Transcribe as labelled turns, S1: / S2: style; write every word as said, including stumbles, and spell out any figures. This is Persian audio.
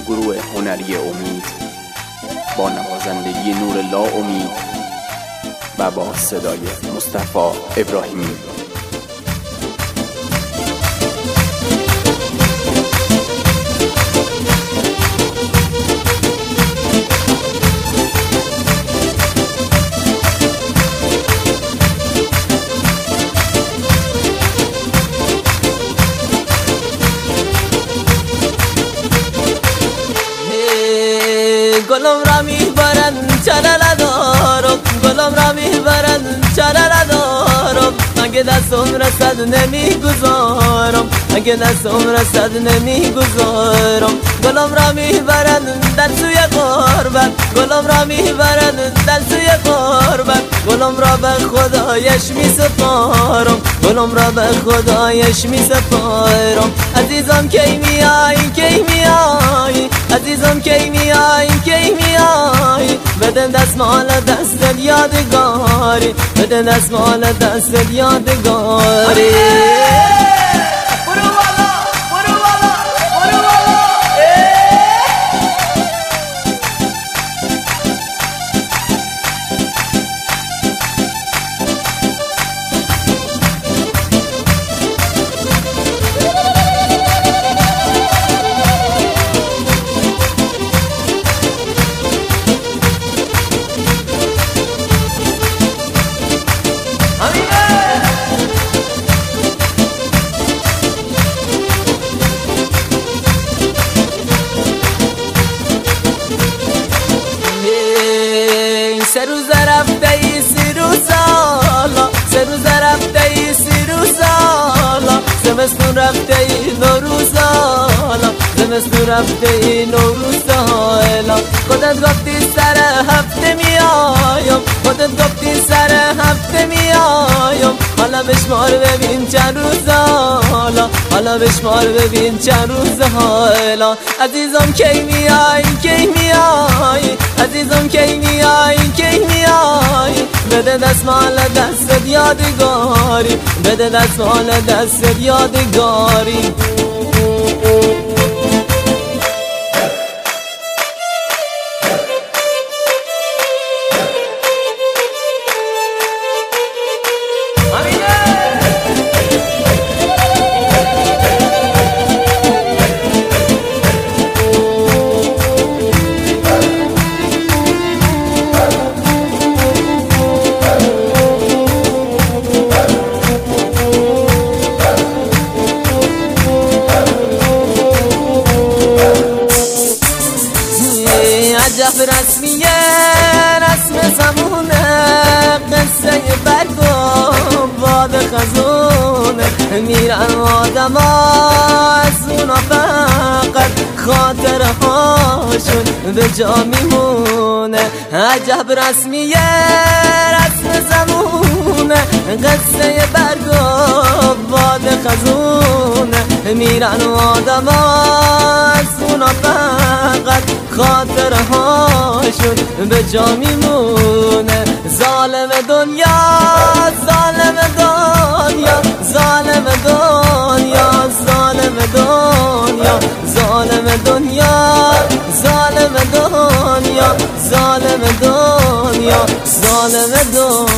S1: گروه هنری امید با نوازندگی نورالله امید و با صدای مصطفی ابراهیمی.
S2: گلم را میبرن چاره ندارم، گلم را میبرن چاره ندارم. اگه دستم رسد نمیگذارم، اگه دستم رسد نمیگذارم. گلم را میبرن در سوی غربت، گلم را میبرن در سوی غربت. گلم را به خدایش میسپارم، گلم را به خدایش میسپارم. عزیزم کی میای کی میای، عزیزم کی میای کی میای. بده دستمال دست یادگاری، بده دستمال دست یادگاری. سه روز رفته ای سی روز سالا، سه روز رفته ای سی روز سالا. زمستون رفته ای نوروز سالا، زمستون رفته ای نوروز سالا. خودت گفتی سر هفته میایم، خودت گفتی سر هفته میایم. حالا بشمار ببین چند روز حالا، حالا بشمار ببین چند روز حالا. عزیزم کی میای کی میای، عزیزم کی میای کی میای. بده دستمال دست یادگاری، بده دستمال دست یادگاری. عجب رسمیه رسم زمونه، قصه برگ و باد خزونه. میرن آدم از اونا فقط خاطره هاشون به جا میمونه. عجب رسمیه رسم زمونه، قصه برگ و باد خزونه. میرن آدم از اونا فقط خاطره هاشون به جا میمونه. ظالم دنیا ظالم دنیا، ظالم دنیا ظالم دنیا، ظالم دنیا ظالم دنیا، ظالم دنیا ظالم دنیا.